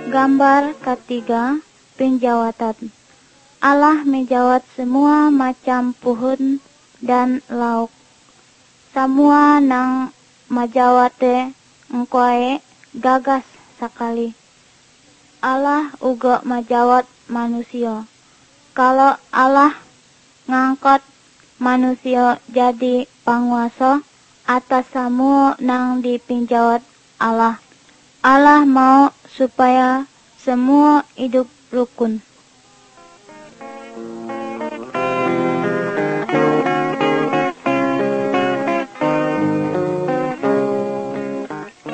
Gambar ketiga, penjawatan. Allah menjawat semua macam pohon dan lauk. Semua nang majawate engkoe gagas sekali. Allah uga majawat manusia. Kalau Allah ngangkat manusia jadi penguasa atas semua nang dipinjawat Allah. Allah mau supaya semua hidup rukun.